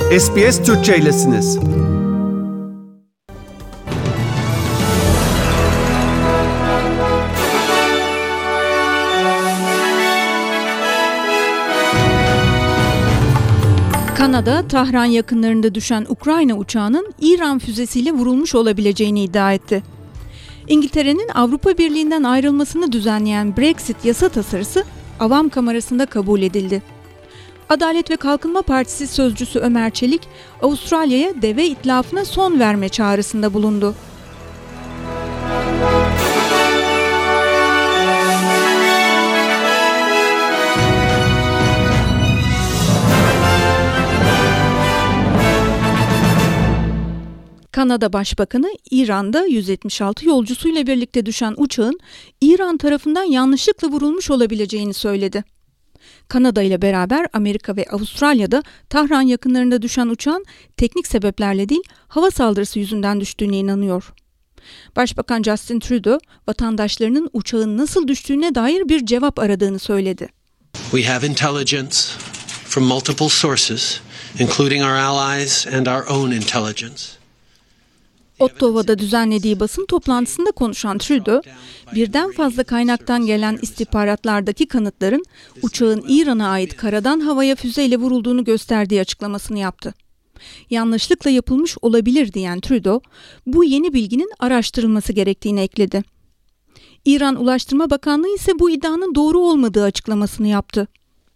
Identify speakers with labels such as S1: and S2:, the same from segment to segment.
S1: SBS Türkçe'ylesiniz.
S2: Kanada, Tahran yakınlarında düşen Ukrayna uçağının İran füzesiyle vurulmuş olabileceğini iddia etti. İngiltere'nin Avrupa Birliği'nden ayrılmasını düzenleyen Brexit yasa tasarısı Avam Kamerası'nda kabul edildi. Adalet ve Kalkınma Partisi sözcüsü Ömer Çelik, Avustralya'ya deve itlafına son verme çağrısında bulundu. Kanada Başbakanı, İran'da 176 yolcusuyla birlikte düşen uçağın İran tarafından yanlışlıkla vurulmuş olabileceğini söyledi. Kanada ile beraber Amerika ve Avustralya'da Tahran yakınlarında düşen uçağın teknik sebeplerle değil, hava saldırısı yüzünden düştüğüne inanıyor. Başbakan Justin Trudeau, vatandaşlarının uçağın nasıl düştüğüne dair bir cevap aradığını söyledi.
S3: We have intelligence from multiple sources, including our allies and our own intelligence.
S2: Ottawa'da düzenlediği basın toplantısında konuşan Trudeau, birden fazla kaynaktan gelen istihbaratlardaki kanıtların uçağın İran'a ait karadan havaya füzeyle vurulduğunu gösterdiği açıklamasını yaptı. Yanlışlıkla yapılmış olabilir diyen Trudeau, bu yeni bilginin araştırılması gerektiğini ekledi. İran Ulaştırma Bakanlığı ise bu iddianın doğru olmadığı açıklamasını yaptı.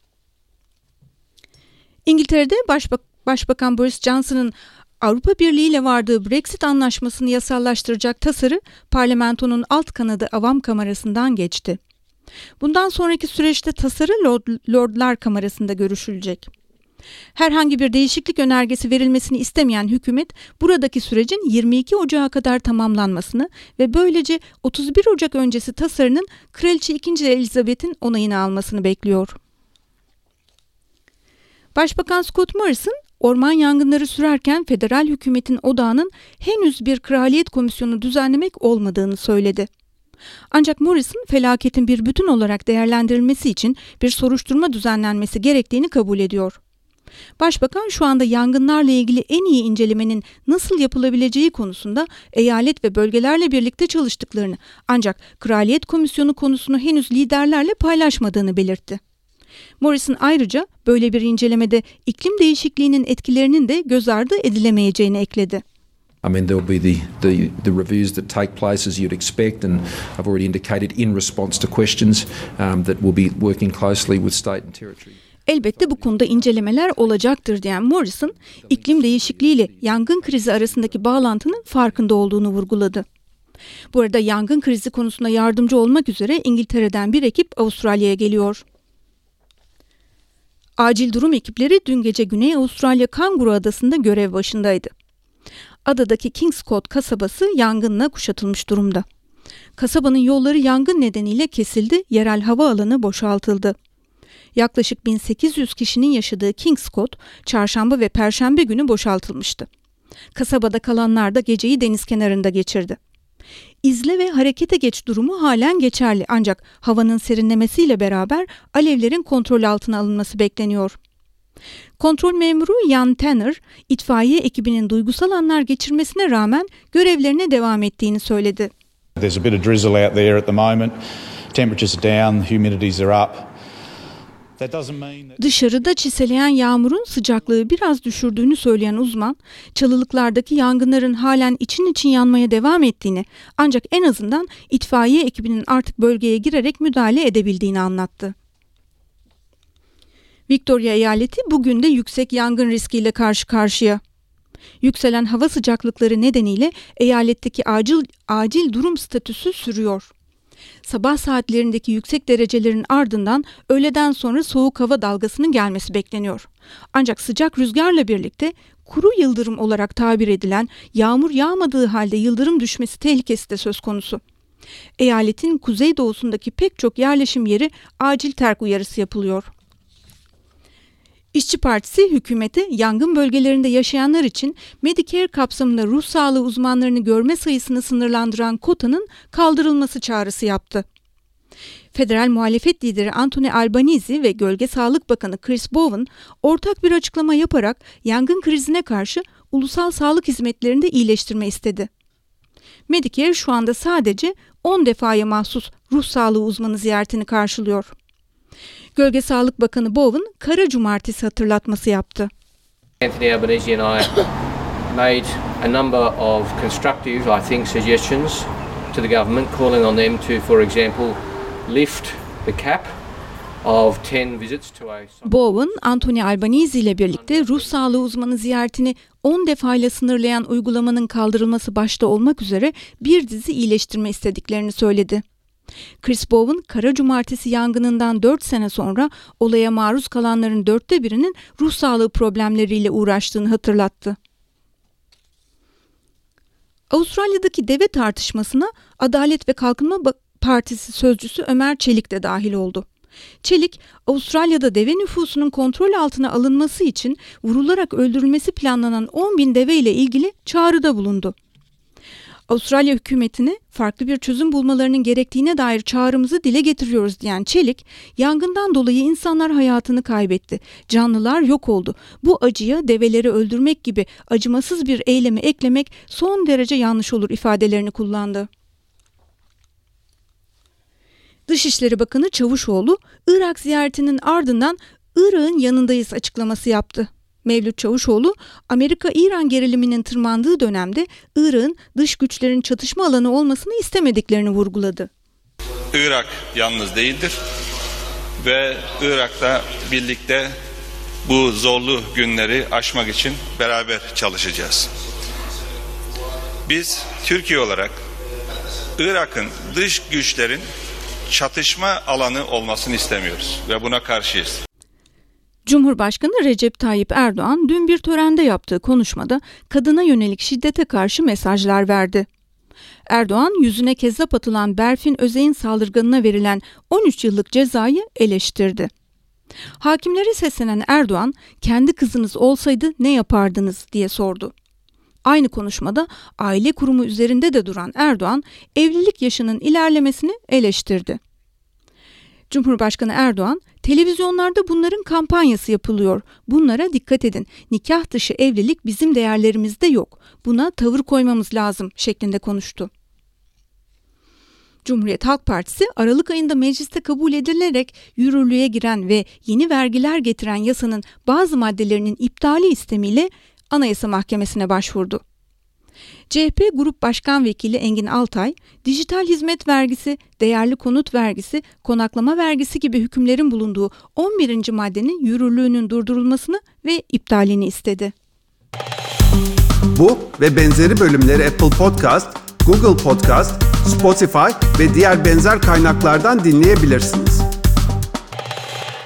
S2: İngiltere'de Başbakan Boris Johnson'ın Avrupa Birliği ile vardığı Brexit anlaşmasını yasallaştıracak tasarı parlamentonun alt kanadı Avam Kamerası'ndan geçti. Bundan sonraki süreçte tasarı Lordlar Kamerası'nda görüşülecek. Herhangi bir değişiklik önergesi verilmesini istemeyen hükümet, buradaki sürecin 22 Ocağı kadar tamamlanmasını ve böylece 31 Ocak öncesi tasarının Kraliçe 2. Elizabeth'in onayını almasını bekliyor. Başbakan Scott Morrison, orman yangınları sürerken federal hükümetin odağının henüz bir kraliyet komisyonu düzenlemek olmadığını söyledi. Ancak Morrison, felaketin bir bütün olarak değerlendirilmesi için bir soruşturma düzenlenmesi gerektiğini kabul ediyor. Başbakan şu anda yangınlarla ilgili en iyi incelemenin nasıl yapılabileceği konusunda eyalet ve bölgelerle birlikte çalıştıklarını, ancak kraliyet komisyonu konusunu henüz liderlerle paylaşmadığını belirtti. Morrison ayrıca böyle bir incelemede iklim değişikliğinin etkilerinin de göz ardı edilemeyeceğini ekledi.
S4: I mean, there will be the reviews that take place as you'd expect, and I've already indicated in response to questions that we'll be working closely with state and territory.
S2: Elbette bu konuda incelemeler olacaktır diyen Morrison, iklim değişikliği ile yangın krizi arasındaki bağlantının farkında olduğunu vurguladı. Bu arada yangın krizi konusunda yardımcı olmak üzere İngiltere'den bir ekip Avustralya'ya geliyor. Acil durum ekipleri dün gece Güney Avustralya Kanguru Adası'nda görev başındaydı. Adadaki Kingscote kasabası yangınla kuşatılmış durumda. Kasabanın yolları yangın nedeniyle kesildi, yerel havaalanı boşaltıldı. Yaklaşık 1800 kişinin yaşadığı Kingscote, çarşamba ve perşembe günü boşaltılmıştı. Kasabada kalanlar da geceyi deniz kenarında geçirdi. İzle ve harekete geç durumu halen geçerli, ancak havanın serinlemesiyle beraber alevlerin kontrol altına alınması bekleniyor. Kontrol memuru Ian Tanner, itfaiye ekibinin duygusal anlar geçirmesine rağmen görevlerine devam ettiğini söyledi.
S5: There's a bit of drizzle out there at the moment. Temperatures are down, humidities are up.
S2: Dışarıda çiseleyen yağmurun sıcaklığı biraz düşürdüğünü söyleyen uzman, çalılıklardaki yangınların halen için yanmaya devam ettiğini, ancak en azından itfaiye ekibinin artık bölgeye girerek müdahale edebildiğini anlattı. Victoria eyaleti bugün de yüksek yangın riskiyle karşı karşıya. Yükselen hava sıcaklıkları nedeniyle eyaletteki acil durum statüsü sürüyor. Sabah saatlerindeki yüksek derecelerin ardından öğleden sonra soğuk hava dalgasının gelmesi bekleniyor. Ancak sıcak rüzgarla birlikte kuru yıldırım olarak tabir edilen yağmur yağmadığı halde yıldırım düşmesi tehlikesi de söz konusu. Eyaletin kuzeydoğusundaki pek çok yerleşim yeri acil terk uyarısı yapılıyor. İşçi Partisi hükümete yangın bölgelerinde yaşayanlar için Medicare kapsamında ruh sağlığı uzmanlarını görme sayısını sınırlandıran kotanın kaldırılması çağrısı yaptı. Federal muhalefet lideri Anthony Albanese ve Gölge Sağlık Bakanı Chris Bowen ortak bir açıklama yaparak yangın krizine karşı ulusal sağlık hizmetlerinde iyileştirme istedi. Medicare şu anda sadece 10 defaya mahsus ruh sağlığı uzmanı ziyaretini karşılıyor. Gölge Sağlık Bakanı Bowen, Kara Cumartesi hatırlatması yaptı.
S6: Anthony Albanese and I made a number of constructive, I think, suggestions to the government, calling on them to, for example, lift the cap of 10 visits to a...
S2: Bowen, Anthony Albanese ile birlikte ruh sağlığı uzmanı ziyaretini 10 defayla sınırlayan uygulamanın kaldırılması başta olmak üzere bir dizi iyileştirme istediklerini söyledi. Chris Bowen, Kara Cumartesi yangınından 4 sene sonra olaya maruz kalanların 1/4'inin ruh sağlığı problemleriyle uğraştığını hatırlattı. Avustralya'daki deve tartışmasına Adalet ve Kalkınma Partisi sözcüsü Ömer Çelik de dahil oldu. Çelik, Avustralya'da deve nüfusunun kontrol altına alınması için vurularak öldürülmesi planlanan 10.000 deve ile ilgili çağrıda bulundu. Avustralya hükümetine farklı bir çözüm bulmalarının gerektiğine dair çağrımızı dile getiriyoruz diyen Çelik, yangından dolayı insanlar hayatını kaybetti, canlılar yok oldu. Bu acıya develeri öldürmek gibi acımasız bir eylemi eklemek son derece yanlış olur ifadelerini kullandı. Dışişleri Bakanı Çavuşoğlu, Irak ziyaretinin ardından Irak'ın yanındayız açıklaması yaptı. Mevlüt Çavuşoğlu, Amerika-İran geriliminin tırmandığı dönemde Irak'ın dış güçlerin çatışma alanı olmasını istemediklerini vurguladı.
S7: Irak yalnız değildir ve Irak'ta birlikte bu zorlu günleri aşmak için beraber çalışacağız. Biz Türkiye olarak Irak'ın dış güçlerin çatışma alanı olmasını istemiyoruz ve buna karşıyız.
S2: Cumhurbaşkanı Recep Tayyip Erdoğan dün bir törende yaptığı konuşmada kadına yönelik şiddete karşı mesajlar verdi. Erdoğan, yüzüne kezzap atılan Berfin Özey'in saldırganına verilen 13 yıllık cezayı eleştirdi. Hakimlere seslenen Erdoğan, kendi kızınız olsaydı ne yapardınız diye sordu. Aynı konuşmada aile kurumu üzerinde de duran Erdoğan, evlilik yaşının ilerlemesini eleştirdi. Cumhurbaşkanı Erdoğan, televizyonlarda bunların kampanyası yapılıyor. Bunlara dikkat edin. Nikah dışı evlilik bizim değerlerimizde yok. Buna tavır koymamız lazım şeklinde konuştu. Cumhuriyet Halk Partisi, Aralık ayında mecliste kabul edilerek yürürlüğe giren ve yeni vergiler getiren yasanın bazı maddelerinin iptali istemiyle Anayasa Mahkemesi'ne başvurdu. CHP Grup Başkan Vekili Engin Altay, dijital hizmet vergisi, değerli konut vergisi, konaklama vergisi gibi hükümlerin bulunduğu 11. maddenin yürürlüğünün durdurulmasını ve iptalini istedi.
S1: Bu ve benzeri bölümleri Apple Podcast, Google Podcast, Spotify ve diğer benzer kaynaklardan dinleyebilirsin.